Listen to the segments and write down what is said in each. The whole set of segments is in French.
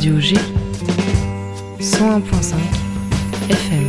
Radio G 101.5 FM.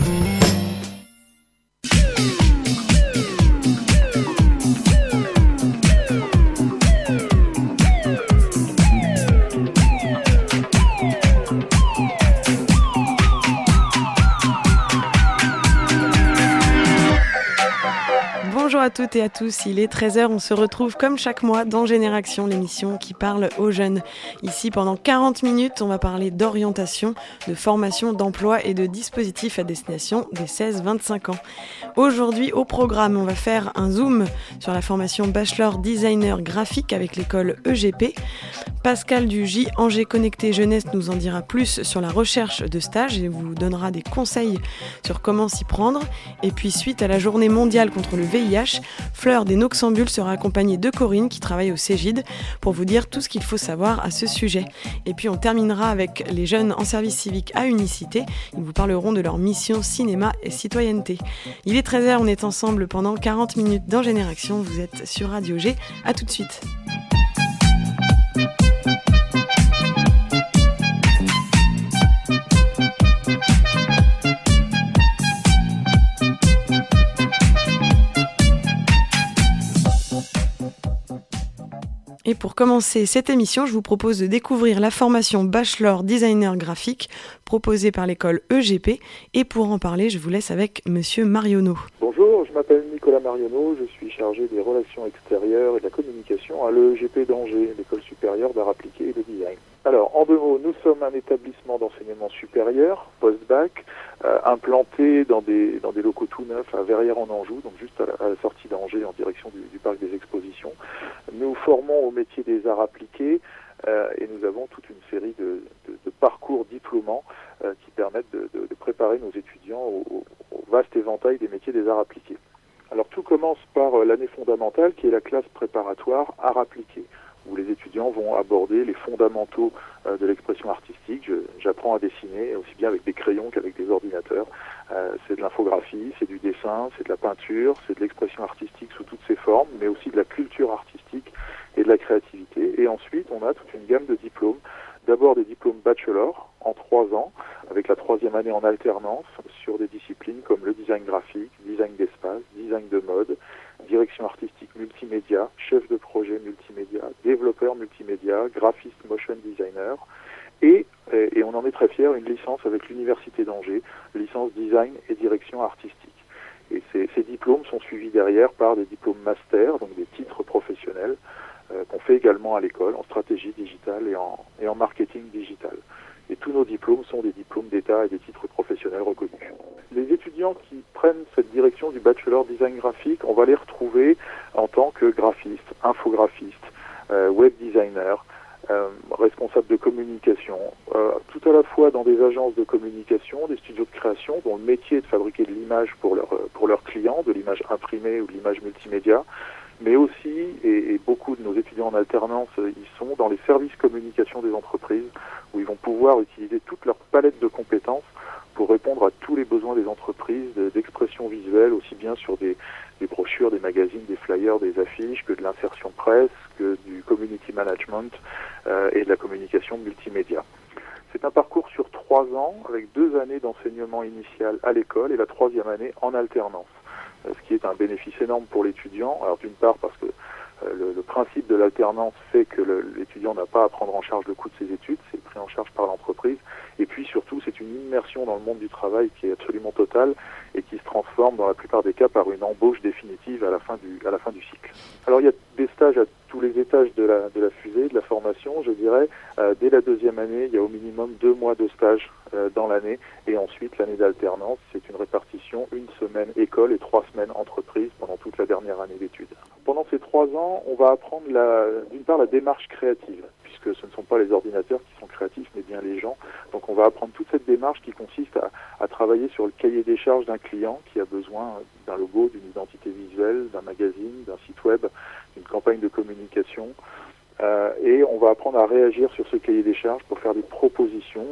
Bonjour à toutes et à tous, il est 13h, on se retrouve comme chaque mois dans Génération, l'émission qui parle aux jeunes. Ici, pendant 40 minutes, on va parler d'orientation, de formation, d'emploi et de dispositifs à destination des 16-25 ans. Aujourd'hui, au programme, on va faire un zoom sur la formation Bachelor Designer Graphique avec l'école EGP. Pascal du J Angers Connecté Jeunesse nous en dira plus sur la recherche de stage et vous donnera des conseils sur comment s'y prendre. Et puis, suite à la journée mondiale contre le VIH, Fleur des Noxambules sera accompagnée de Corinne qui travaille au Cégide pour vous dire tout ce qu'il faut savoir à ce sujet. Et puis on terminera avec les jeunes en service civique à Unicité. Ils vous parleront de leur mission cinéma et citoyenneté. Il est 13h, on est ensemble pendant 40 minutes dans Génération. Vous êtes sur Radio G. À tout de suite. Et pour commencer cette émission, je vous propose de découvrir la formation Bachelor Designer Graphique proposée par l'école EGP. Et pour en parler, je vous laisse avec Monsieur Marionneau. Bonjour, je m'appelle Nicolas Marionneau, je suis chargé des relations extérieures et de la communication à l'EGP d'Angers, l'école supérieure d'art appliqué et de design. Alors, en deux mots, nous sommes un établissement d'enseignement supérieur, post-bac, implanté dans des locaux tout neufs à Verrières-en-Anjou, donc juste à la sortie d'Angers en direction du parc des expositions. Nous formons au métier des arts appliqués et nous avons toute une série de parcours diplômants qui permettent de préparer nos étudiants au vaste éventail des métiers des arts appliqués. Alors tout commence par l'année fondamentale qui est la classe préparatoire arts appliqués, où les étudiants vont aborder les fondamentaux de l'expression artistique. J'apprends à dessiner aussi bien avec des crayons qu'avec des ordinateurs. C'est de l'infographie, c'est du dessin, c'est de la peinture, c'est de l'expression artistique sous toutes ses formes, mais aussi de la culture artistique et de la créativité. Et ensuite, on a toute une gamme de diplômes. D'abord des diplômes bachelor en 3 ans, avec la 3e année en alternance sur des disciplines comme le design graphique, design d'espace, design de mode, direction artistique multimédia, chef de projet multimédia, développeur multimédia, graphiste motion designer et on en est très fiers, une licence avec l'Université d'Angers, licence design et direction artistique. Et ces diplômes sont suivis derrière par des diplômes master, donc des titres professionnels qu'on fait également à l'école en stratégie digitale et en marketing digital. Et tous nos diplômes sont des diplômes d'État et des titres professionnels reconnus. Les étudiants qui prennent cette direction du bachelor design graphique, on va les retrouver en tant que graphistes, infographistes, web designer, responsables de communication, tout à la fois dans des agences de communication, des studios de création dont le métier est de fabriquer de l'image pour leurs clients, de l'image imprimée ou de l'image multimédia, mais aussi, et beaucoup de nos étudiants en alternance y sont, dans les services communication des entreprises, où ils vont pouvoir utiliser toute leur palette de compétences pour répondre à tous les besoins des entreprises d'expression visuelle, aussi bien sur des brochures, des magazines, des flyers, des affiches, que de l'insertion presse, que du community management et de la communication multimédia. C'est un parcours sur 3 ans, avec 2 années d'enseignement initial à l'école et la 3e année en alternance. Ce qui est un bénéfice énorme pour l'étudiant. Alors d'une part parce que le principe de l'alternance fait que l'étudiant n'a pas à prendre en charge le coût de ses études, c'est pris en charge par l'entreprise. Et puis surtout, c'est une immersion dans le monde du travail qui est absolument totale et qui se transforme dans la plupart des cas par une embauche définitive à la fin du cycle. Alors il y a des stages à tous les étages de la fusée, de la formation, je dirais. Dès la 2e année, il y a au minimum 2 mois de stage dans l'année et ensuite l'année d'alternance, c'est une répartition 1 semaine école et 3 semaines entreprise pendant toute la dernière année d'études. Pendant ces 3 ans, on va apprendre d'une part la démarche créative, puisque ce ne sont pas les ordinateurs qui sont créatifs, mais bien les gens. Donc on va apprendre toute cette démarche qui consiste à travailler sur le cahier des charges d'un client qui a besoin d'un logo, d'une identité visuelle, d'un magazine, d'un site web, d'une campagne de communication. Et on va apprendre à réagir sur ce cahier des charges pour faire des propositions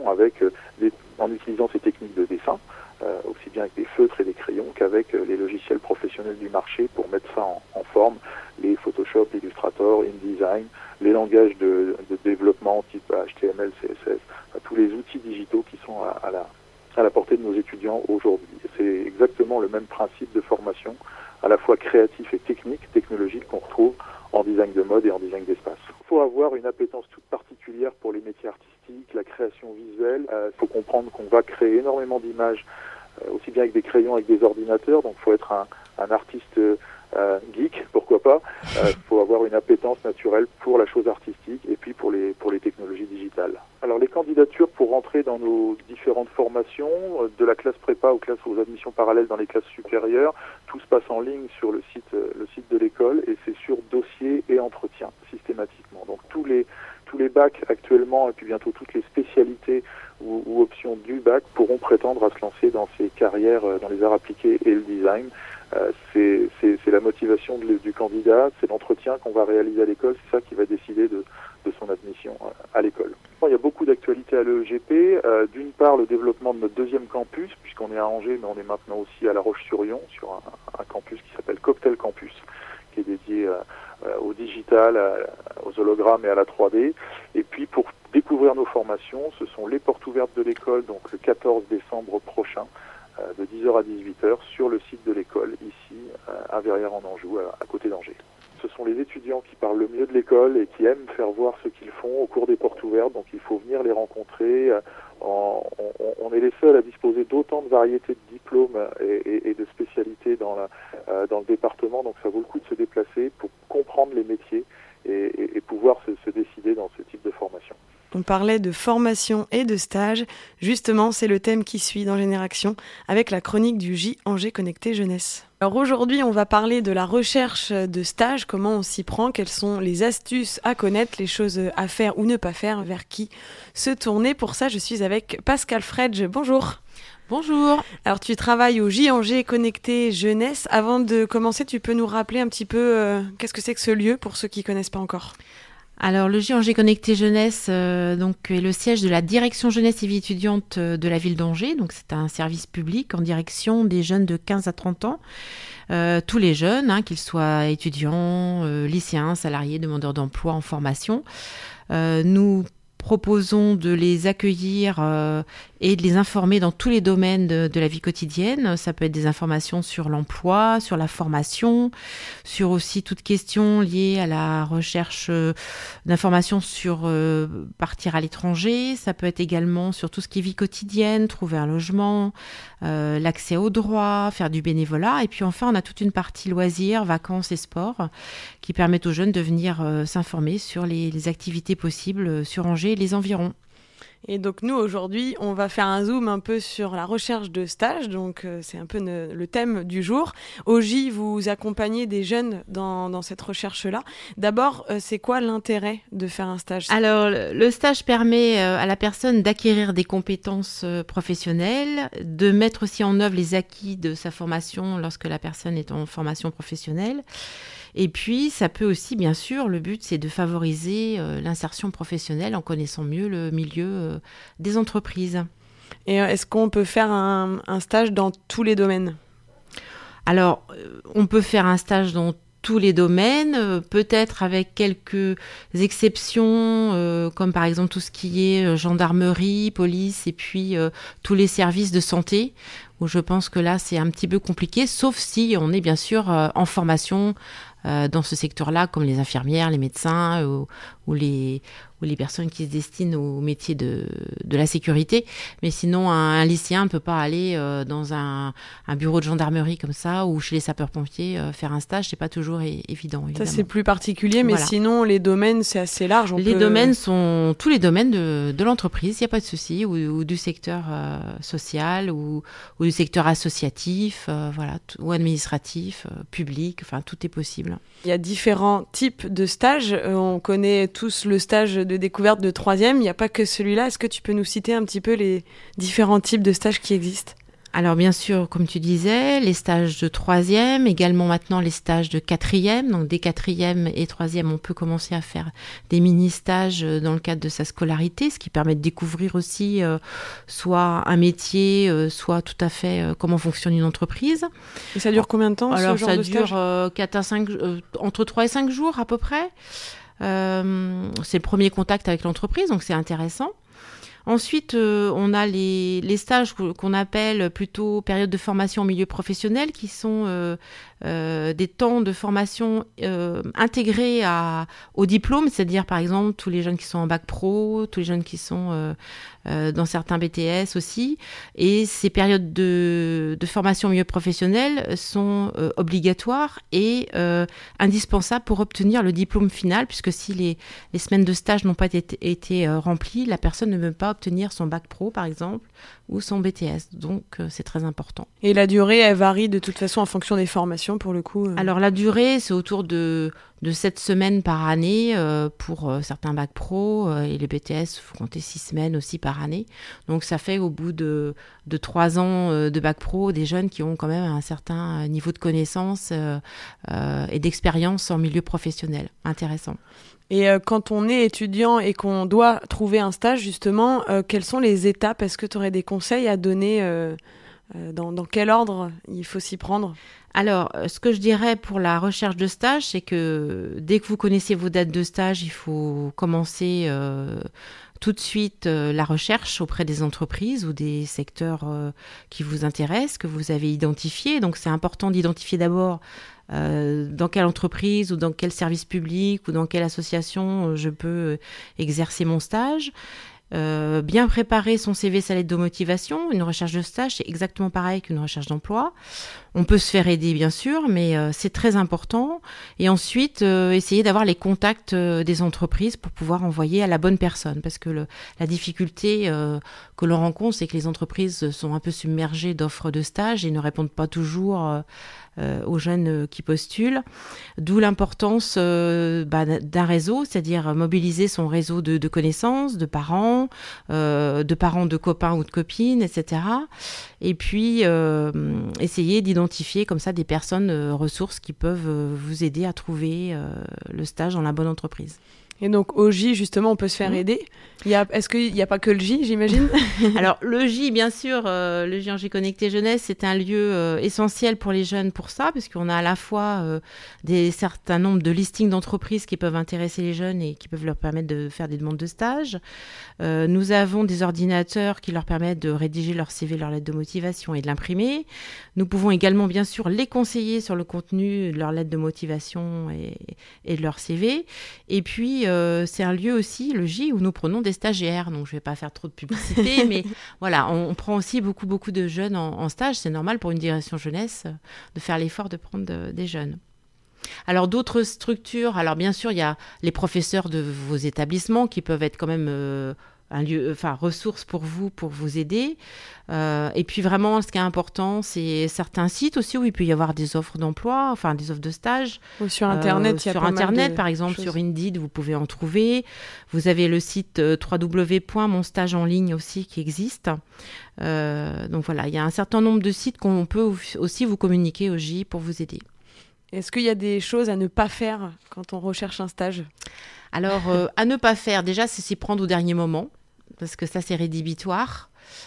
en utilisant ces techniques de dessin, aussi bien avec des feutres et des crayons qu'avec les logiciels professionnels du marché pour mettre ça en forme les Photoshop, Illustrator, InDesign, les langages de développement type HTML, CSS, tous les outils digitaux qui sont à la portée de nos étudiants aujourd'hui. C'est exactement le même principe de formation, à la fois créatif et technologique qu'on retrouve en design de mode et en design d'espace. Il faut avoir une appétence toute particulière pour les métiers artistiques, la création visuelle. Il faut comprendre qu'on va créer énormément d'images, aussi bien avec des crayons, avec des ordinateurs. Donc il faut être un artiste geek, pourquoi pas. Il faut avoir une appétence naturelle pour la chose artistique et puis pour les technologies digitales. Alors les candidatures pour rentrer dans nos différentes formations, de la classe prépa aux admissions parallèles dans les classes supérieures, tout se passe en ligne sur le site de l'école et c'est sur dossier et entretien systématiquement. Donc tous les bacs actuellement et puis bientôt toutes les spécialités ou options du bac pourront prétendre à se lancer dans ces carrières dans les arts appliqués et le design. C'est la motivation du candidat, c'est l'entretien qu'on va réaliser à l'école, c'est ça qui va décider de son admission à l'école. Il y a beaucoup d'actualités à l'EEGP. D'une part, le développement de notre deuxième campus, puisqu'on est à Angers, mais on est maintenant aussi à La Roche-sur-Yon, sur un campus qui s'appelle Cocktail Campus, qui est dédié au digital, aux hologrammes et à la 3D. Et puis, pour découvrir nos formations, ce sont les portes ouvertes de l'école, donc le 14 décembre prochain, de 10h à 18h, sur le site de l'école, ici, à Verrières-en-Anjou, à côté d'Angers. Ce sont les étudiants qui parlent le mieux de l'école et qui aiment faire voir ce qu'ils font au cours des portes ouvertes, donc il faut venir les rencontrer. On est les seuls à disposer d'autant de variétés de diplômes et de spécialités dans le département, donc ça vaut le coup de se déplacer pour comprendre les métiers et pouvoir se décider dans ce type de formation. On parlait de formation et de stage. Justement, c'est le thème qui suit dans Génération avec la chronique du J Angers Connecté Jeunesse. Alors aujourd'hui, on va parler de la recherche de stage, comment on s'y prend, quelles sont les astuces à connaître, les choses à faire ou ne pas faire, vers qui se tourner. Pour ça, je suis avec Pascal Fredge. Bonjour. Bonjour. Alors tu travailles au J Angers Connecté Jeunesse. Avant de commencer, tu peux nous rappeler un petit peu qu'est-ce que c'est que ce lieu pour ceux qui ne connaissent pas encore ? Alors le J Angers Connecté Jeunesse donc est le siège de la direction jeunesse et vie étudiante de la ville d'Angers. Donc c'est un service public en direction des jeunes de 15 à 30 ans. Tous les jeunes, qu'ils soient étudiants, lycéens, salariés, demandeurs d'emploi en formation. Nous proposons de les accueillir et de les informer dans tous les domaines de la vie quotidienne. Ça peut être des informations sur l'emploi, sur la formation, sur aussi toute question liée à la recherche d'informations sur partir à l'étranger. Ça peut être également sur tout ce qui est vie quotidienne, trouver un logement, l'accès aux droits, faire du bénévolat. Et puis enfin, on a toute une partie loisirs, vacances et sports qui permettent aux jeunes de venir s'informer sur les activités possibles sur Angers et les environs. Et donc nous, aujourd'hui, on va faire un zoom un peu sur la recherche de stage. Donc c'est un peu le thème du jour. Au J, vous accompagnez des jeunes dans cette recherche-là. D'abord, c'est quoi l'intérêt de faire un stage ? Alors, le stage permet à la personne d'acquérir des compétences professionnelles, de mettre aussi en œuvre les acquis de sa formation lorsque la personne est en formation professionnelle. Et puis, ça peut aussi, bien sûr, le but, c'est de favoriser l'insertion professionnelle en connaissant mieux le milieu des entreprises. Et est-ce qu'on peut faire un stage dans tous les domaines ? Alors, on peut faire un stage dans tous les domaines, peut-être avec quelques exceptions, comme par exemple tout ce qui est gendarmerie, police, et puis tous les services de santé, où je pense que là, c'est un petit peu compliqué, sauf si on est bien sûr en formation dans ce secteur-là, comme les infirmières, les médecins ou les personnes qui se destinent au métier de la sécurité. Mais sinon, un lycéen ne peut pas aller dans un bureau de gendarmerie comme ça ou chez les sapeurs-pompiers faire un stage. C'est pas toujours évident, évidemment. Ça, c'est plus particulier, mais voilà. Sinon, les domaines, c'est assez large. Domaines sont tous les domaines de l'entreprise, il n'y a pas de souci, ou du secteur social ou du secteur associatif, voilà, ou administratif, public, enfin, tout est possible. Il y a différents types de stages. On connaît tous le stage de découverte de 3e. Il n'y a pas que celui-là. Est-ce que tu peux nous citer un petit peu les différents types de stages qui existent ? Alors bien sûr, comme tu disais, les stages de 3e, également maintenant les stages de 4e. Donc dès 4e et 3e, on peut commencer à faire des mini-stages dans le cadre de sa scolarité, ce qui permet de découvrir aussi soit un métier, soit tout à fait comment fonctionne une entreprise. Et ça dure combien de temps, Alors, ce genre de stage ? ça dure 4 à 5, entre 3 et 5 jours à peu près. C'est le premier contact avec l'entreprise, donc c'est intéressant. Ensuite, on a les stages qu'on appelle plutôt période de formation en milieu professionnel, qui sont des temps de formation intégrés au diplôme, c'est-à-dire par exemple tous les jeunes qui sont en bac pro, tous les jeunes qui sont dans certains BTS aussi. Et ces périodes de formation au milieu professionnel sont obligatoires et indispensables pour obtenir le diplôme final, puisque si les semaines de stage n'ont pas été remplies, la personne ne peut pas obtenir son bac pro, par exemple, ou son BTS. Donc, c'est très important. Et la durée, elle varie de toute façon en fonction des formations, pour le coup. Alors, la durée, c'est autour de 7 semaines par année pour certains bacs pro. Et les BTS, il faut compter 6 semaines aussi par année. Donc, ça fait au bout de 3 ans de bac pro, des jeunes qui ont quand même un certain niveau de connaissance et d'expérience en milieu professionnel. Intéressant. Et quand on est étudiant et qu'on doit trouver un stage, justement, quelles sont les étapes ? Est-ce que tu aurais des conseils à donner dans quel ordre il faut s'y prendre ? Alors, ce que je dirais pour la recherche de stage, c'est que dès que vous connaissez vos dates de stage, il faut commencer tout de suite la recherche auprès des entreprises ou des secteurs qui vous intéressent, que vous avez identifiés. Donc, c'est important d'identifier d'abord dans quelle entreprise ou dans quel service public ou dans quelle association je peux exercer mon stage. Bien préparer son CV, sa lettre de motivation. Une recherche de stage, c'est exactement pareil qu'une recherche d'emploi. On peut se faire aider, bien sûr, mais c'est très important. Et ensuite, essayer d'avoir les contacts des entreprises pour pouvoir envoyer à la bonne personne. Parce que la difficulté que l'on rencontre, c'est que les entreprises sont un peu submergées d'offres de stage et ne répondent pas toujours aux jeunes qui postulent. D'où l'importance d'un réseau, c'est-à-dire mobiliser son réseau de connaissances, de parents de copains ou de copines, etc. Et puis, essayer d'identifier comme ça des personnes ressources qui peuvent vous aider à trouver le stage dans la bonne entreprise. Et donc au J, justement, on peut se faire aider. Est-ce qu'il n'y a pas que le J, j'imagine ? Alors le J, bien sûr, le J en J Connecté Jeunesse, c'est un lieu essentiel pour les jeunes pour ça, parce qu'on a à la fois certains nombres de listings d'entreprises qui peuvent intéresser les jeunes et qui peuvent leur permettre de faire des demandes de stage. Nous avons des ordinateurs qui leur permettent de rédiger leur CV, leur lettre de motivation et de l'imprimer. Nous pouvons également, bien sûr, les conseiller sur le contenu de leur lettre de motivation et de leur CV. Et puis, c'est un lieu aussi, le J, où nous prenons des stagiaires. Donc, je ne vais pas faire trop de publicité, mais voilà, on prend aussi beaucoup de jeunes en stage. C'est normal pour une direction jeunesse de faire l'effort de prendre des jeunes. Alors, d'autres structures, alors bien sûr, il y a les professeurs de vos établissements qui peuvent être quand même un lieu, ressource pour vous aider. Et puis vraiment, ce qui est important, c'est certains sites aussi où il peut y avoir des offres d'emploi, des offres de stage. Ou sur Internet, il y a sur pas Internet, mal de par exemple, choses. sur Indeed, vous pouvez en trouver. Vous avez le site www.monstages en ligne aussi qui existe. Donc voilà, il y a un certain nombre de sites qu'on peut aussi vous communiquer au J pour vous aider. Est-ce qu'il y a des choses à ne pas faire quand on recherche un stage ? Alors, à ne pas faire, déjà, c'est s'y prendre au dernier moment, parce que ça, c'est rédhibitoire.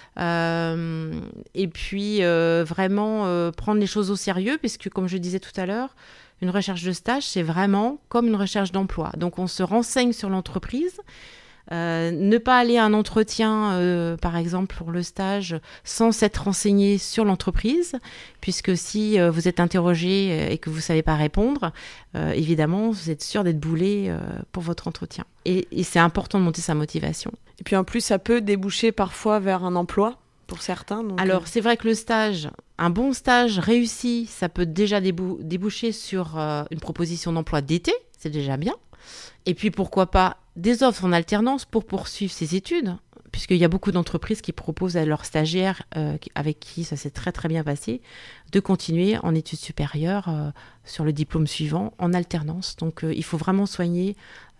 Et puis, vraiment prendre les choses au sérieux, puisque, comme je disais tout à l'heure, une recherche de stage, c'est vraiment comme une recherche d'emploi. Donc, on se renseigne sur l'entreprise. Ne pas aller à un entretien, par exemple, pour le stage, sans s'être renseigné sur l'entreprise, puisque si vous êtes interrogé et que vous ne savez pas répondre, évidemment, vous êtes sûr d'être boulé pour votre entretien. Et c'est important de monter sa motivation. Et puis en plus, ça peut déboucher parfois vers un emploi pour certains. Donc Alors, c'est vrai que le stage, un bon stage réussi, ça peut déjà déboucher sur une proposition d'emploi d'été, c'est déjà bien. Et puis, pourquoi pas des offres en alternance pour poursuivre ses études, puisqu'il y a beaucoup d'entreprises qui proposent à leurs stagiaires, avec qui ça s'est très très bien passé, de continuer en études supérieures sur le diplôme suivant en alternance. Donc il faut vraiment soigner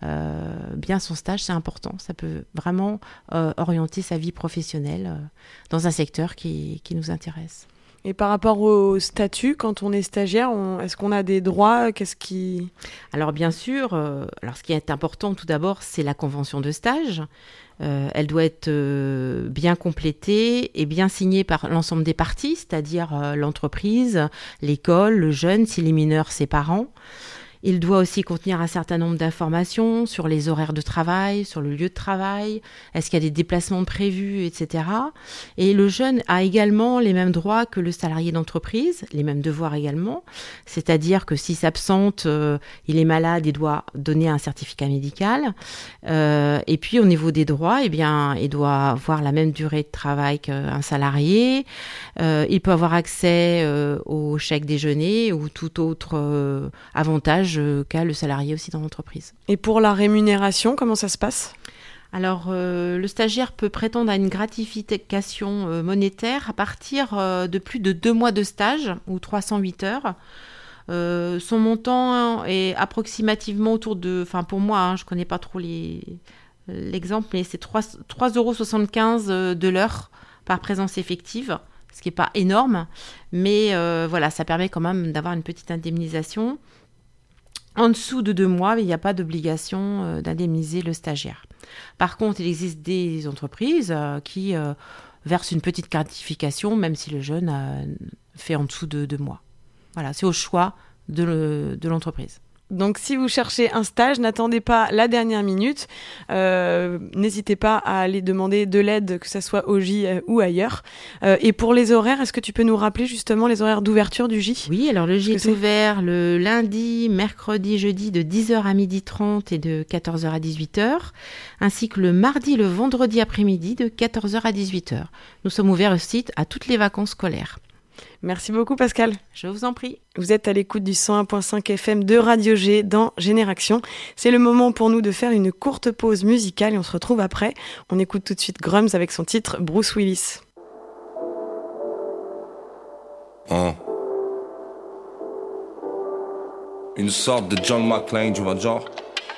bien son stage, c'est important. Ça peut vraiment orienter sa vie professionnelle dans un secteur qui nous intéresse. Et par rapport au statut, quand on est stagiaire, est-ce qu'on a des droits ? Alors bien sûr, ce qui est important tout d'abord, c'est la convention de stage. Elle doit être bien complétée et bien signée par l'ensemble des parties, c'est-à-dire l'entreprise, l'école, le jeune, s'il est mineur, ses parents. Il doit aussi contenir un certain nombre d'informations sur les horaires de travail, sur le lieu de travail, est-ce qu'il y a des déplacements prévus, etc. Et le jeune a également les mêmes droits que le salarié d'entreprise, les mêmes devoirs également, c'est-à-dire que s'il s'absente, il est malade, il doit donner un certificat médical. Et puis au niveau des droits, il doit avoir la même durée de travail qu'un salarié. Il peut avoir accès au chèque déjeuner ou tout autre avantage qu'a le salarié aussi dans l'entreprise. Et pour la rémunération, comment ça se passe ? Alors, le stagiaire peut prétendre à une gratification monétaire à partir de plus de 2 mois de stage ou 308 heures. Son montant est approximativement autour de... Enfin, pour moi, je ne connais pas trop l'exemple, mais c'est 3,75 € de l'heure par présence effective, ce qui n'est pas énorme, mais ça permet quand même d'avoir une petite indemnisation. En dessous de 2 mois, il n'y a pas d'obligation d'indemniser le stagiaire. Par contre, il existe des entreprises qui versent une petite gratification, même si le jeune fait en dessous de 2 mois. Voilà, c'est au choix de l'entreprise. Donc si vous cherchez un stage, n'attendez pas la dernière minute. N'hésitez pas à aller demander de l'aide, que ce soit au J ou ailleurs. Et pour les horaires, est-ce que tu peux nous rappeler justement les horaires d'ouverture du J ? Oui, alors le J est ouvert le lundi, mercredi, jeudi de 10h à 12h30 et de 14h à 18h, ainsi que le mardi et le vendredi après-midi de 14h à 18h. Nous sommes ouverts aussi à toutes les vacances scolaires. Merci beaucoup Pascal. Je vous en prie. Vous êtes à l'écoute du 101.5 FM de Radio G dans Génération. C'est le moment pour nous de faire une courte pause musicale et on se retrouve après. On écoute tout de suite Grums avec son titre Bruce Willis. Une sorte de John McClane, tu vois, genre.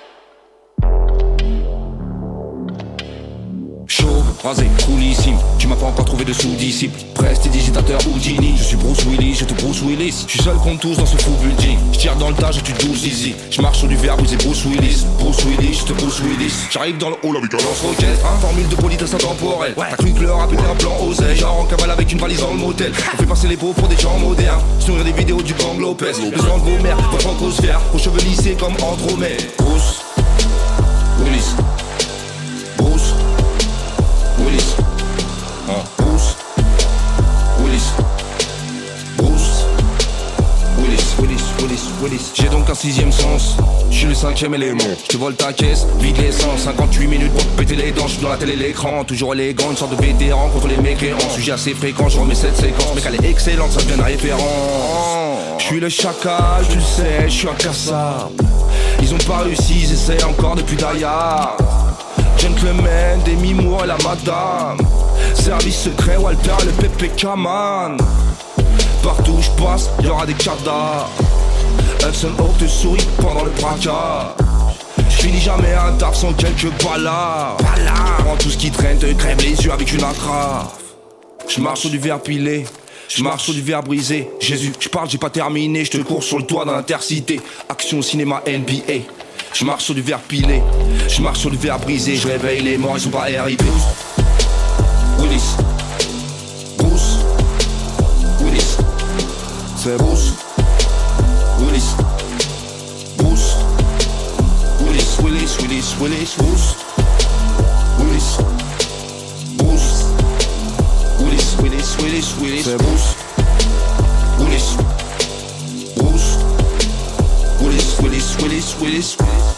Chaud, rasé, coolissime. Tu m'as pas encore trouvé de sous-disciple. Prestidigitateur ou Genie. Je suis Bruce Willis, je te Bruce Willis. Je suis seul contre tous dans ce fou building. Je tire dans le tas, je tue 12 easy. Je marche sur du verbe, c'est Bruce Willis. Bruce Willis, je te Bruce Willis. J'arrive dans le hall avec un lance-roquette. Formule de politesse intemporelle. T'as cru que le rap était un plan oseille. Genre en cavale avec une valise dans le motel. On fait passer les pauvres pour des gens modernes. Se nourrir des vidéos du gang Lopez. Besoin de vos mères, votre francosphère. Aux cheveux lissés comme Andromède. Bruce Willis. Bruce Willis, Bruce Willis, Bruce Willis, Willis, Willis, Willis. J'ai donc un 6e sens, je suis le 5e élément. Je te vole ta caisse, vide l'essence. 58 minutes pour te péter les dents. Je suis dans la télé, l'écran, toujours élégant. Une sorte de vétéran contre les mécréants. Sujet assez fréquent, je remets cette séquence. Mais qu'elle est excellente, ça devient référent. Je suis le chacal, tu le sais, je suis incassable. Ils ont pas réussi, ils essayent encore depuis d'ailleurs. Gentleman, Demi Moore et la madame. Service secret, Walter, le PPK man. Partout où je passe, y'aura des cadavres. Hudson Hawk te sourit pendant le braquage. J'finis jamais un taf sans quelques balards. Prends tout ce qui traîne, te crève les yeux avec une agrafe. J'marche sur du verre pilé, j'marche sur du verre brisé. Jésus, j'parle, j'ai pas terminé, j'te cours sur le toit dans l'intercité. Action cinéma NBA. Je marche sur du verre pilé, je marche sur du verre brisé. Je réveille les morts, ils sont pas RIP. Willis, Bruce Willis, c'est Bruce Willis, Bruce Willis, Willis, Willis, Willis, Bruce Willis, Bruce Willis, Willis, Willis, Willis, c'est Bruce Willis, Bruce Willis, Willis, Willis, Willis.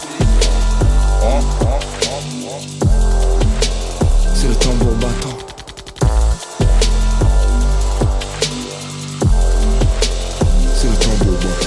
C'est le tambour battant. C'est le tambour battant.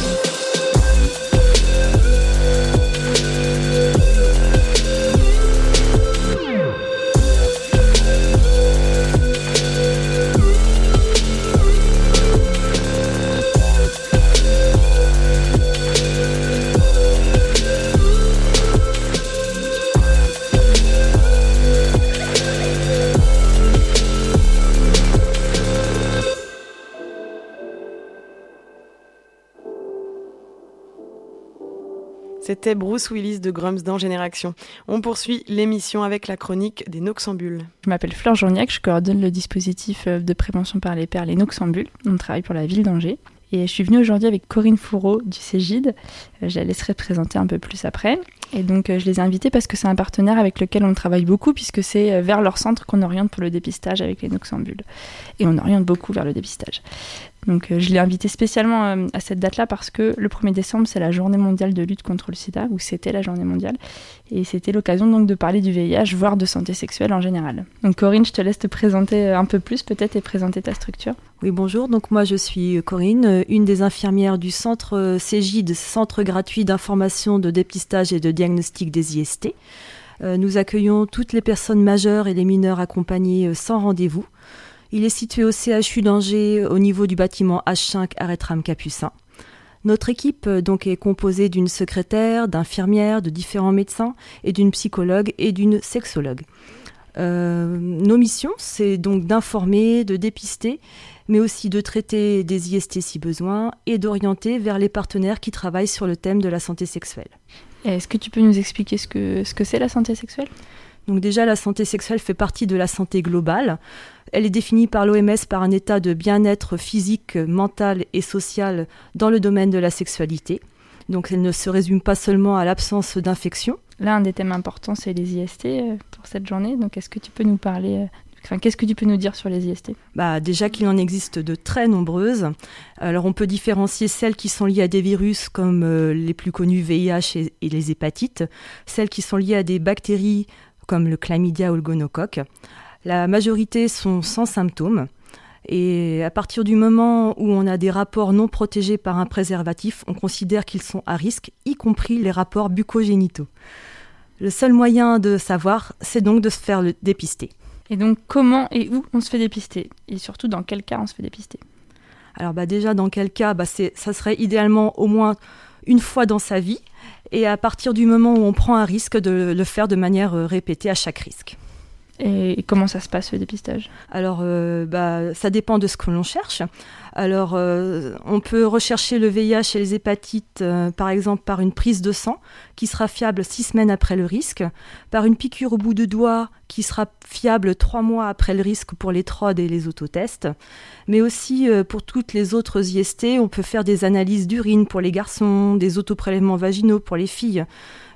C'était Bruce Willis de Grums dans Génération. On poursuit l'émission avec la chronique des Noxambules. Je m'appelle Fleur Journiac, je coordonne le dispositif de prévention par les pairs, les Noxambules. On travaille pour la ville d'Angers. Et je suis venue aujourd'hui avec Corinne Fourreau du Cégide. Je la laisserai te présenter un peu plus après. Et donc je les ai invités parce que c'est un partenaire avec lequel on travaille beaucoup, puisque c'est vers leur centre qu'on oriente pour le dépistage avec les Noxambules. Et on oriente beaucoup vers le dépistage. Donc je l'ai invité spécialement à cette date-là parce que le 1er décembre, c'est la journée mondiale de lutte contre le sida, ou c'était la journée mondiale. Et c'était l'occasion donc de parler du VIH, voire de santé sexuelle en général. Donc Corinne, je te laisse te présenter un peu plus peut-être et présenter ta structure. Oui, bonjour. Donc moi, je suis Corinne, une des infirmières du centre Cégide, centre gratuit d'information, de dépistage et de diagnostic des IST. Nous accueillons toutes les personnes majeures et les mineurs accompagnés sans rendez-vous. Il est situé au CHU d'Angers, au niveau du bâtiment H5 arrêt tram Capucin. Notre équipe donc est composée d'une secrétaire, d'infirmières, de différents médecins et d'une psychologue et d'une sexologue. Nos missions, c'est donc d'informer, de dépister, mais aussi de traiter des IST si besoin et d'orienter vers les partenaires qui travaillent sur le thème de la santé sexuelle. Est-ce que tu peux nous expliquer ce que c'est la santé sexuelle ? Donc déjà, la santé sexuelle fait partie de la santé globale. Elle est définie par l'OMS par un état de bien-être physique, mental et social dans le domaine de la sexualité. Donc elle ne se résume pas seulement à l'absence d'infection. Là, un des thèmes importants, c'est les IST pour cette journée. Donc est-ce que tu peux nous parler... qu'est-ce que tu peux nous dire sur les IST ? Déjà qu'il en existe de très nombreuses. Alors on peut différencier celles qui sont liées à des virus comme les plus connus VIH et les hépatites, celles qui sont liées à des bactéries comme le chlamydia ou le gonocoque. La majorité sont sans symptômes. Et à partir du moment où on a des rapports non protégés par un préservatif, on considère qu'ils sont à risque, y compris les rapports bucco-génitaux. Le seul moyen de savoir, c'est donc de se faire dépister. Et donc, comment et où on se fait dépister ? Et surtout, dans quel cas on se fait dépister ? Alors déjà, dans quel cas ça serait idéalement au moins une fois dans sa vie, et à partir du moment où on prend un risque, de le faire de manière répétée à chaque risque. Et comment ça se passe, le dépistage ? Alors, ça dépend de ce que l'on cherche. Alors, on peut rechercher le VIH et les hépatites, par exemple, par une prise de sang, qui sera fiable 6 semaines après le risque, par une piqûre au bout de doigt, qui sera fiable 3 mois après le risque pour les TROD et les autotests. Mais aussi, pour toutes les autres IST, on peut faire des analyses d'urine pour les garçons, des autoprélèvements vaginaux pour les filles,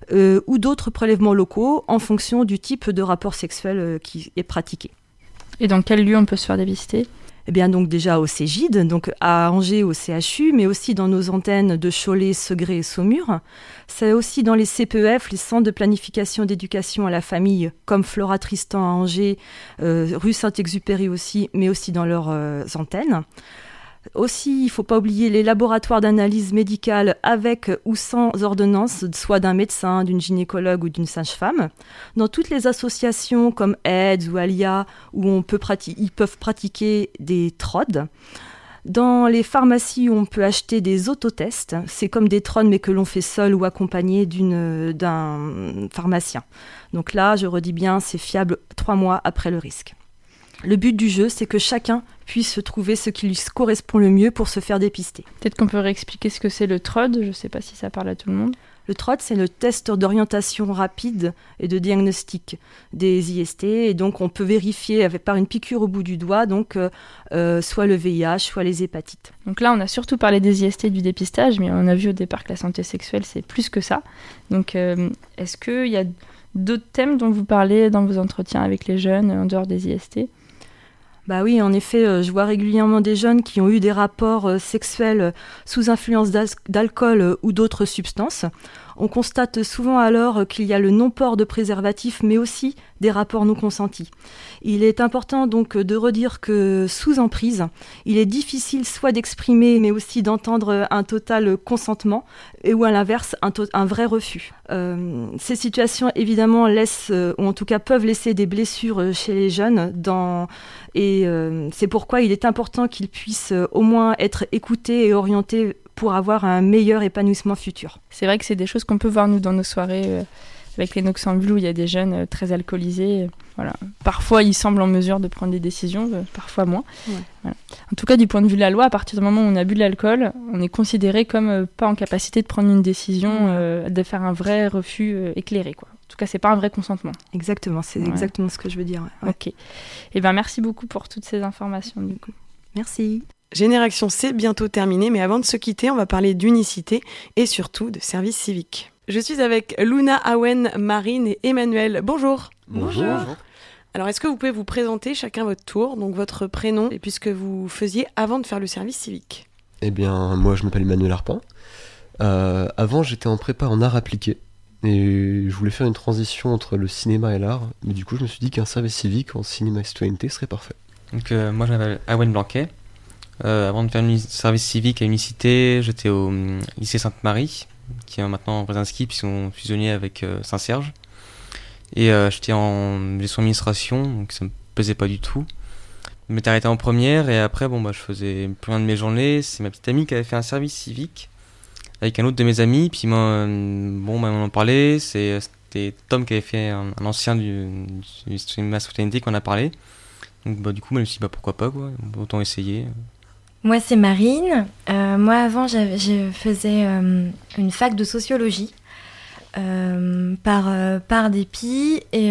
ou d'autres prélèvements locaux en fonction du type de rapport sexuel qui est pratiqué. Et dans quel lieu on peut se faire dépister ? Eh bien donc déjà au Cégide, donc à Angers au CHU, mais aussi dans nos antennes de Cholet, Segré et Saumur. C'est aussi dans les CPEF, les centres de planification d'éducation à la famille, comme Flora Tristan à Angers, rue Saint-Exupéry aussi, mais aussi dans leurs antennes. Aussi, il ne faut pas oublier les laboratoires d'analyse médicale avec ou sans ordonnance, soit d'un médecin, d'une gynécologue ou d'une sage-femme. Dans toutes les associations comme AIDS ou ALIA, où ils peuvent pratiquer des TROD. Dans les pharmacies où on peut acheter des autotests, c'est comme des TROD mais que l'on fait seul ou accompagné d'un pharmacien. Donc là, je redis bien, c'est fiable 3 mois après le risque. Le but du jeu, c'est que chacun puisse trouver ce qui lui correspond le mieux pour se faire dépister. Peut-être qu'on peut réexpliquer ce que c'est le TROD, je ne sais pas si ça parle à tout le monde. Le TROD, c'est le test d'orientation rapide et de diagnostic des IST. Et donc, on peut vérifier par une piqûre au bout du doigt, donc soit le VIH, soit les hépatites. Donc là, on a surtout parlé des IST du dépistage, mais on a vu au départ que la santé sexuelle, c'est plus que ça. Donc, est-ce qu'il y a d'autres thèmes dont vous parlez dans vos entretiens avec les jeunes en dehors des IST ? Oui, en effet, je vois régulièrement des jeunes qui ont eu des rapports sexuels sous influence d'alcool ou d'autres substances. On constate souvent alors qu'il y a le non-port de préservatif, mais aussi des rapports non consentis. Il est important donc de redire que sous emprise, il est difficile soit d'exprimer, mais aussi d'entendre un total consentement, ou à l'inverse, un vrai refus. Ces situations, évidemment, laissent, ou en tout cas peuvent laisser des blessures chez les jeunes, c'est pourquoi il est important qu'ils puissent au moins être écoutés et orientés pour avoir un meilleur épanouissement futur. C'est vrai que c'est des choses qu'on peut voir, nous, dans nos soirées avec les Noxambules où il y a des jeunes très alcoolisés. Voilà. Parfois, ils semblent en mesure de prendre des décisions, parfois moins. Ouais. Voilà. En tout cas, du point de vue de la loi, à partir du moment où on a bu de l'alcool, on est considéré comme pas en capacité de prendre une décision, de faire un vrai refus éclairé, quoi. En tout cas, c'est pas un vrai consentement. Exactement, c'est exactement ce que je veux dire. Ouais. Ok. Eh ben, merci beaucoup pour toutes ces informations, du coup. Merci. Génération, c'est bientôt terminé, mais avant de se quitter, on va parler d'unicité et surtout de service civique. Je suis avec Luna, Awen, Marine et Emmanuel. Bonjour. Bonjour. Alors, est-ce que vous pouvez vous présenter chacun votre tour, donc votre prénom, et puis ce que vous faisiez avant de faire le service civique? Eh bien, moi, je m'appelle Emmanuel Arpin. Avant, j'étais en prépa en art appliqué. Et je voulais faire une transition entre le cinéma et l'art. Mais du coup, je me suis dit qu'un service civique en cinéma et citoyenneté serait parfait. Donc, moi, je m'appelle Awen Blanquet. Avant de faire un service civique à Unicité, j'étais au lycée Sainte-Marie, qui est maintenant en Brzezinski, puisqu'ils sont fusionnés avec Saint-Serge. Et j'étais en gestion administration, donc ça me plaisait pas du tout. Je m'étais arrêté en première, et après, je faisais plus rien de mes journées. C'est ma petite amie qui avait fait un service civique avec un autre de mes amis, puis moi, on en parlait. C'était Tom qui avait fait un ancien du cinéma citoyenneté qu'on a parlé. Donc du coup, je me suis dit pourquoi pas, quoi, autant essayer. Moi, c'est Marine. Moi, avant, je faisais une fac de sociologie par dépit. Et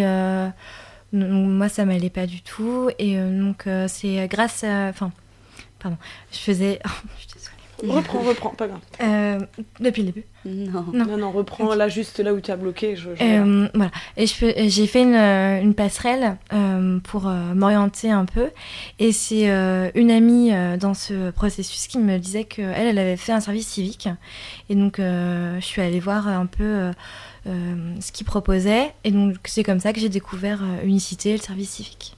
moi, ça m'allait pas du tout. Et donc, c'est grâce à... je faisais... Oh, je suis désolée. Reprends, pas grave. Depuis le début. Non, reprends là, juste là où tu as bloqué. Voilà. Et j'ai fait une passerelle pour m'orienter un peu. Et c'est une amie dans ce processus qui me disait qu'elle avait fait un service civique. Et donc, je suis allée voir un peu ce qu'ils proposaient. Et donc, c'est comme ça que j'ai découvert Unicité et le service civique.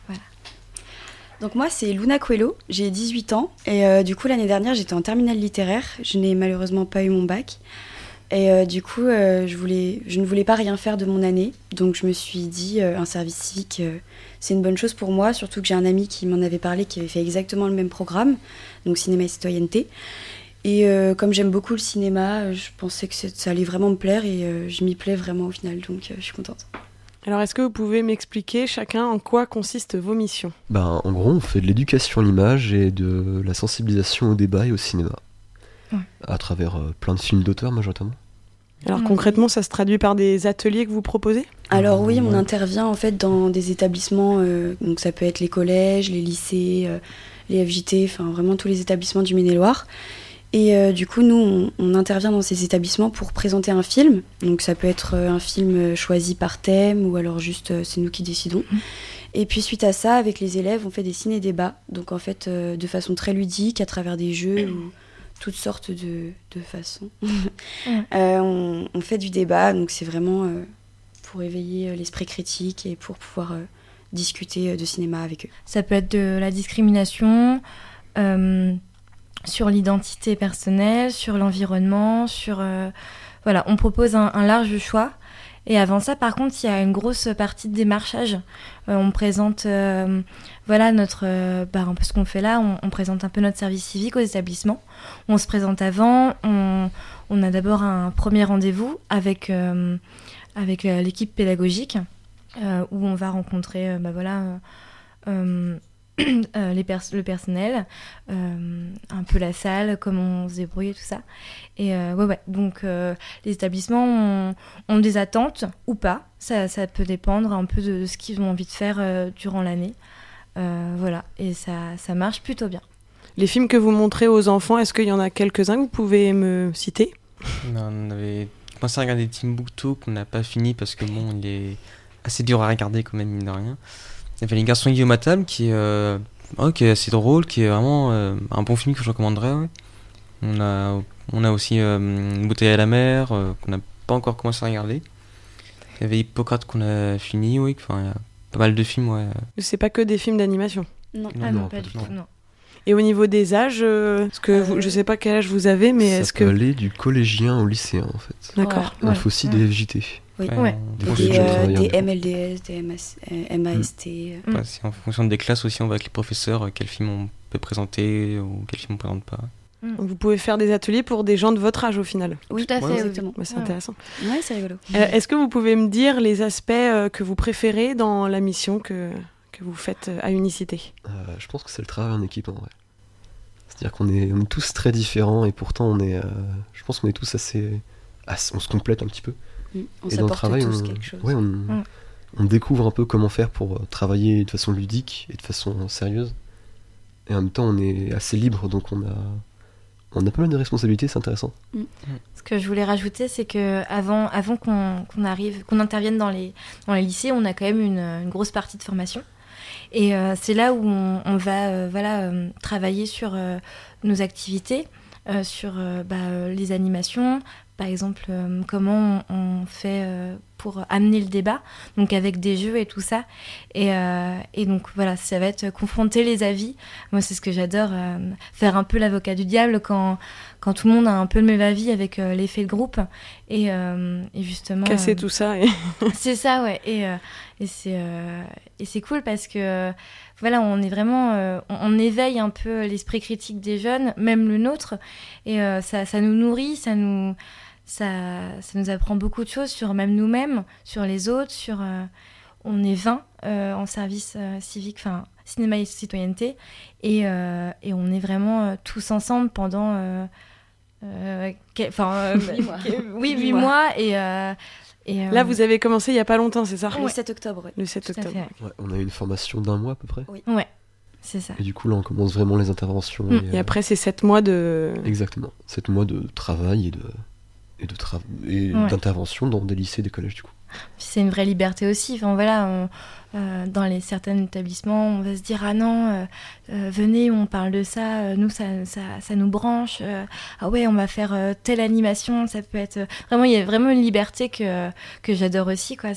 Donc moi, c'est Luna Coelho, j'ai 18 ans. Et du coup, l'année dernière, j'étais en terminale littéraire. Je n'ai malheureusement pas eu mon bac. Et du coup, je ne voulais pas rien faire de mon année. Donc je me suis dit, un service civique, c'est une bonne chose pour moi. Surtout que j'ai un ami qui m'en avait parlé, qui avait fait exactement le même programme. Donc cinéma et citoyenneté. Et comme j'aime beaucoup le cinéma, je pensais que ça allait vraiment me plaire. Et je m'y plais vraiment au final. Donc je suis contente. Alors, est-ce que vous pouvez m'expliquer chacun en quoi consistent vos missions ? En gros, on fait de l'éducation à l'image et de la sensibilisation au débat et au cinéma. À travers plein de films d'auteur, majoritairement. Alors, concrètement, ça se traduit par des ateliers que vous proposez ? Alors oui, on intervient en fait dans des établissements, donc ça peut être les collèges, les lycées, les FJT, enfin vraiment tous les établissements du Maine-et-Loire. Et du coup, nous, on intervient dans ces établissements pour présenter un film. Donc ça peut être un film choisi par thème ou alors juste c'est nous qui décidons. Et puis suite à ça, avec les élèves, on fait des ciné-débats. Donc en fait, de façon très ludique, à travers des jeux ou toutes sortes de façons. On fait du débat, donc c'est vraiment pour éveiller l'esprit critique et pour pouvoir discuter de cinéma avec eux. Ça peut être de la discrimination... sur l'identité personnelle, sur l'environnement, on propose un large choix. Et avant ça, par contre, il y a une grosse partie de démarchage. On présente, un peu ce qu'on fait là, on présente un peu notre service civique aux établissements. On se présente avant, on a d'abord un premier rendez-vous avec l'équipe pédagogique, où on va rencontrer, le personnel, un peu la salle, comment on se débrouille, tout ça. Et donc les établissements ont des attentes ou pas, ça peut dépendre un peu de ce qu'ils ont envie de faire durant l'année. Et ça marche plutôt bien. Les films que vous montrez aux enfants, est-ce qu'il y en a quelques-uns que vous pouvez me citer ? On avait pensé à regarder Timbuktu qu'on n'a pas fini parce que il est assez dur à regarder quand même, mine de rien. Il y avait Les Garçons Guillaume à table qui est assez drôle, qui est vraiment un bon film que je recommanderais. Ouais. On a aussi Une bouteille à la mer qu'on n'a pas encore commencé à regarder. Il y avait Hippocrate qu'on a fini, oui. Enfin, il y a pas mal de films, ouais. C'est pas que des films d'animation ? Non, pas du tout. Non. Et au niveau des âges, je sais pas quel âge vous avez, mais est-ce que... Ça peut aller du collégien au lycéen, en fait. D'accord. Il faut aussi des FJT. Oui, des MLDS, des MAST. C'est en fonction des classes aussi, on va avec les professeurs, quel film on peut présenter ou quel film on ne présente pas. Donc vous pouvez faire des ateliers pour des gens de votre âge au final. Oui, tout à fait, exactement. C'est intéressant. Ouais, c'est rigolo. Est-ce que vous pouvez me dire les aspects que vous préférez dans la mission que vous faites à Unicité? Je pense que c'est le travail en équipe en vrai. C'est-à-dire qu'on est tous très différents et pourtant je pense qu'on est tous assez on se complète un petit peu. On et dans le s'apporte travail, tous quelque chose. Ouais, on découvre un peu comment faire pour travailler de façon ludique et de façon sérieuse. Et en même temps, on est assez libre, donc on a pas mal de responsabilités, c'est intéressant. Ce que je voulais rajouter, c'est que avant qu'on intervienne dans les lycées, on a quand même une grosse partie de formation. Et c'est là où on va travailler sur nos activités, sur les animations, par exemple comment on fait pour amener le débat, donc avec des jeux et tout ça. Et donc voilà, ça va être confronter les avis. Moi, c'est ce que j'adore, faire un peu l'avocat du diable quand tout le monde a un peu le même avis avec l'effet de groupe. Et justement... Casser tout ça. C'est ça, ouais. Et c'est cool parce que voilà, on est vraiment... on éveille un peu l'esprit critique des jeunes, même le nôtre. Et ça nous nourrit, ça nous apprend beaucoup de choses sur même nous-mêmes, sur les autres, on est 20 en service civique, enfin cinéma et citoyenneté, et on est vraiment tous ensemble pendant 8 mois. Et là, vous avez commencé il n'y a pas longtemps, c'est ça? Le 7 octobre. Le 7 octobre. Ouais, on a une formation d'1 mois à peu près. Oui. Ouais, c'est ça. Et du coup, là, on commence vraiment les interventions. Et après, c'est 7 mois de... Exactement. 7 mois de travail et d'intervention dans des lycées, des collèges, du coup. C'est une vraie liberté aussi. Enfin, voilà, dans certains établissements, on va se dire « Ah non, venez, on parle de ça, nous, ça nous branche. Ah ouais, on va faire telle animation. » Ça peut être... Vraiment, il y a vraiment une liberté que j'adore aussi, quoi.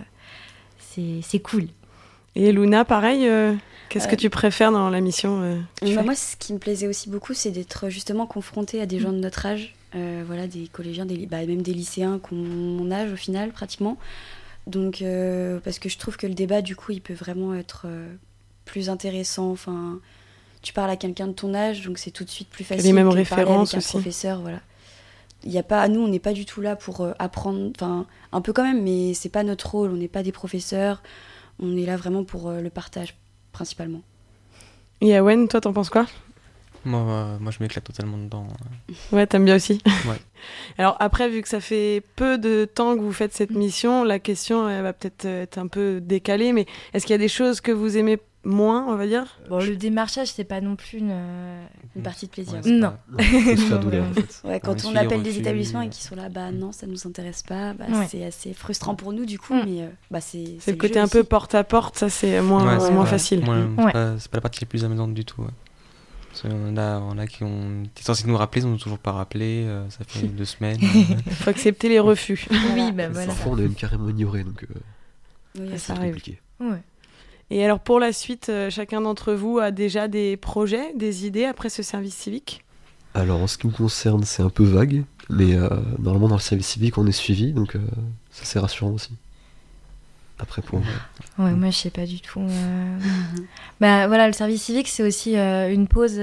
C'est cool. Et Luna, pareil, qu'est-ce que tu préfères dans la mission Moi, ce qui me plaisait aussi beaucoup, c'est d'être justement confrontée à des gens de notre âge. Des collégiens, même des lycéens qui ont mon âge au final pratiquement. Donc parce que je trouve que le débat du coup il peut vraiment être plus intéressant. Enfin, tu parles à quelqu'un de ton âge, donc c'est tout de suite plus facile. Les mêmes que références parler avec aussi. Un professeur, voilà. Nous on n'est pas du tout là pour apprendre, enfin un peu quand même, mais c'est pas notre rôle. On n'est pas des professeurs. On est là vraiment pour le partage principalement. Et Awen, toi t'en penses quoi? Moi, je m'éclate totalement dedans. Ouais, t'aimes bien aussi. Ouais. Alors après, vu que ça fait peu de temps que vous faites cette mission, la question elle va peut-être être un peu décalée, mais est-ce qu'il y a des choses que vous aimez moins, on va dire? Bon, le démarchage, c'est pas non plus une partie de plaisir. Ouais, non. Faut se faire douleur, en fait. Ouais, quand on appelle des établissements et qu'ils sont là, non, ça nous intéresse pas, c'est assez frustrant pour nous du coup, mais c'est le côté un peu porte à porte, ça c'est moins facile. C'est pas la partie la plus amusante du tout. Ouais. On a qui étaient censés nous rappeler, ils nous ont toujours pas rappelé, ça fait 2 semaines. Faut accepter les refus. Oui, ben voilà. Parfois on a même carrément ignoré, donc c'est compliqué. Ouais. Et alors pour la suite, chacun d'entre vous a déjà des projets, des idées après ce service civique? Alors en ce qui me concerne, c'est un peu vague, mais normalement dans le service civique on est suivi, donc ça c'est rassurant aussi. Après pour Ouais, moi je sais pas du tout. Voilà, le service civique c'est aussi une pause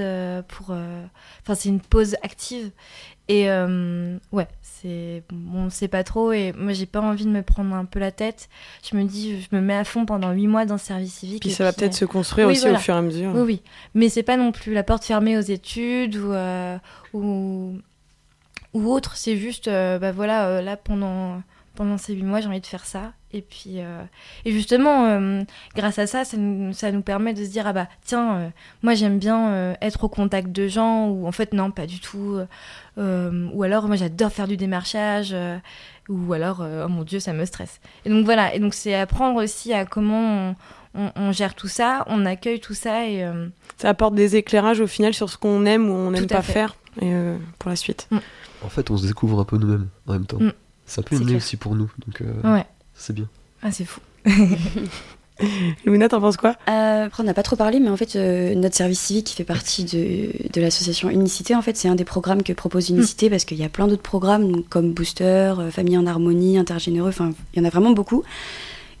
c'est une pause active et on sait pas trop et moi j'ai pas envie de me prendre un peu la tête. Je me dis je me mets à fond pendant 8 mois dans le service civique. Puis ça va peut-être se construire aussi au fur et à mesure. Oui, mais c'est pas non plus la porte fermée aux études ou autre, c'est juste là pendant ces 8 mois, j'ai envie de faire ça. Et puis, et justement, grâce à ça, ça nous permet de se dire, moi j'aime bien être au contact de gens, ou en fait, non, pas du tout. Ou alors, moi j'adore faire du démarchage, ou alors, oh mon Dieu, ça me stresse. Et donc voilà, et donc c'est apprendre aussi à comment on gère tout ça, on accueille tout ça. Et, ça apporte des éclairages au final sur ce qu'on aime ou on n'aime pas faire et, pour la suite. En fait, on se découvre un peu nous-mêmes en même temps. C'est un peu une année aussi pour nous, donc c'est bien. Ah, c'est fou. Luna, t'en penses quoi? Après, on n'a pas trop parlé, mais en fait, notre service civique qui fait partie de l'association Unicité, en fait, c'est un des programmes que propose Unicité parce qu'il y a plein d'autres programmes, donc, comme Booster, Famille en Harmonie, Intergénéreux, enfin, il y en a vraiment beaucoup.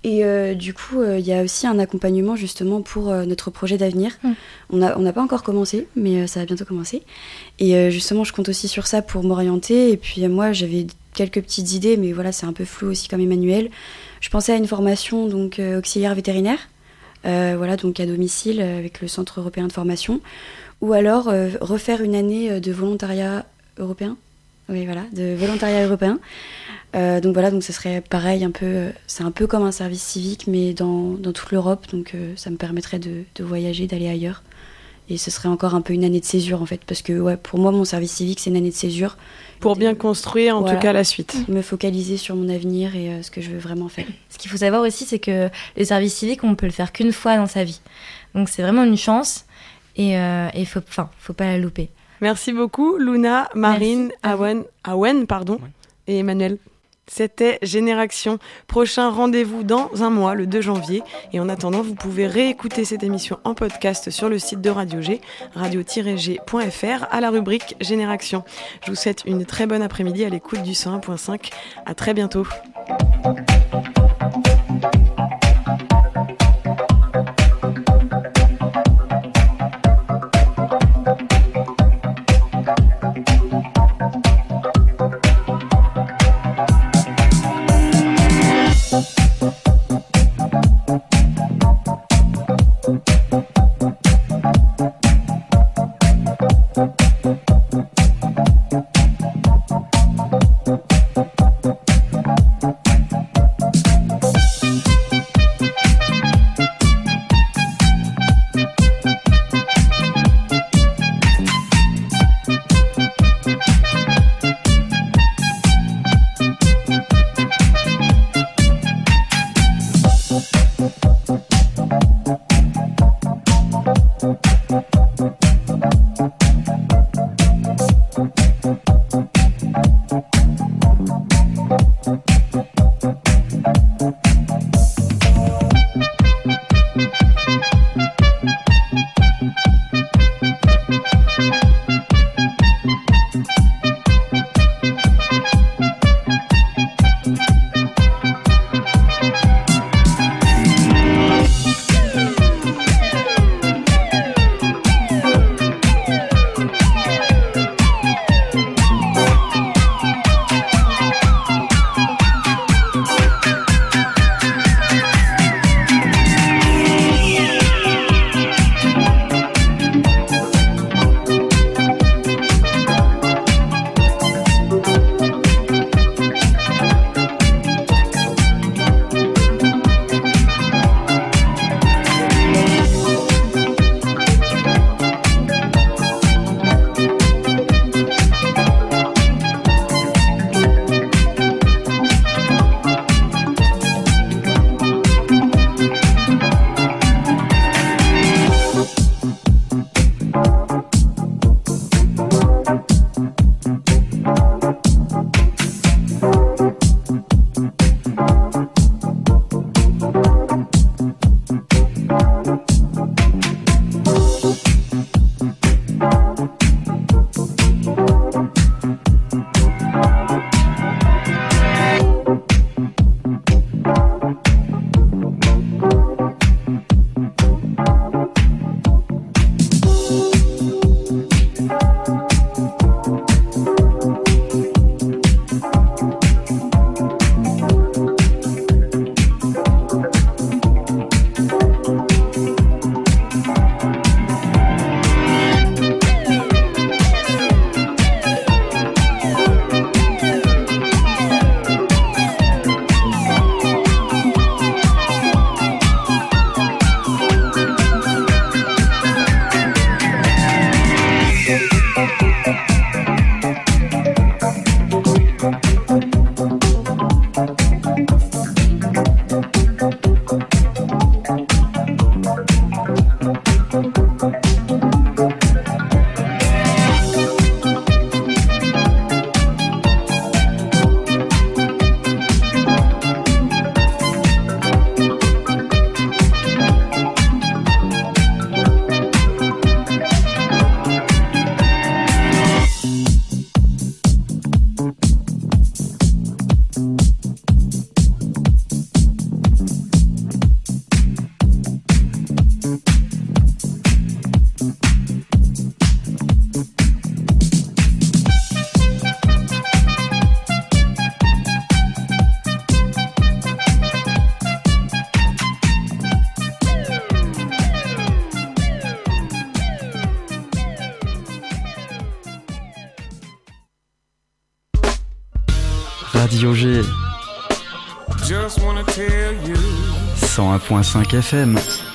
Et du coup, il y a aussi un accompagnement justement pour notre projet d'avenir. On n'a pas encore commencé, mais ça va bientôt commencer. Et justement, je compte aussi sur ça pour m'orienter. Et puis moi, j'avais quelques petites idées, mais voilà, c'est un peu flou aussi comme Emmanuel. Je pensais à une formation donc auxiliaire vétérinaire, voilà, donc à domicile avec le Centre européen de formation, ou alors refaire une année de volontariat européen. Oui, voilà, de volontariat européen. Donc voilà, donc ce serait pareil, c'est un peu comme un service civique, mais dans toute l'Europe. Donc ça me permettrait de voyager, d'aller ailleurs. Et ce serait encore un peu une année de césure en fait, parce que ouais, pour moi, mon service civique, c'est une année de césure. Pour bien construire en tout cas la suite. Me focaliser sur mon avenir et ce que je veux vraiment faire. Ce qu'il faut savoir aussi, c'est que le service civique, on peut le faire qu'une fois dans sa vie. Donc c'est vraiment une chance et faut pas la louper. Merci beaucoup Luna, Marine, Awen, et Emmanuel. C'était Génération. Prochain rendez-vous dans un mois, le 2 janvier. Et en attendant, vous pouvez réécouter cette émission en podcast sur le site de Radio G, radio-g.fr, à la rubrique Génération. Je vous souhaite une très bonne après-midi à l'écoute du 101.5. À très bientôt. Radio G. 101.5 FM.